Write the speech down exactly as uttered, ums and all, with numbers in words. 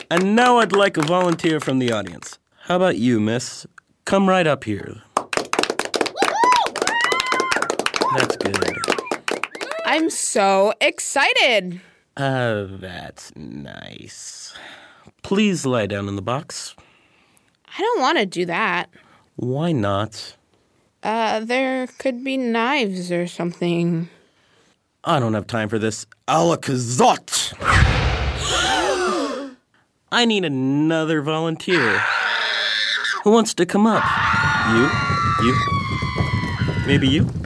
And now I'd like a volunteer from the audience. How about you, miss? Come right up here. That's good. I'm so excited. Uh, that's nice. Please lie down in the box. I don't want to do that. Why not? Uh, there could be knives or something. I don't have time for this. Alakazot! I need another volunteer. Who wants to come up? You? You? Maybe you?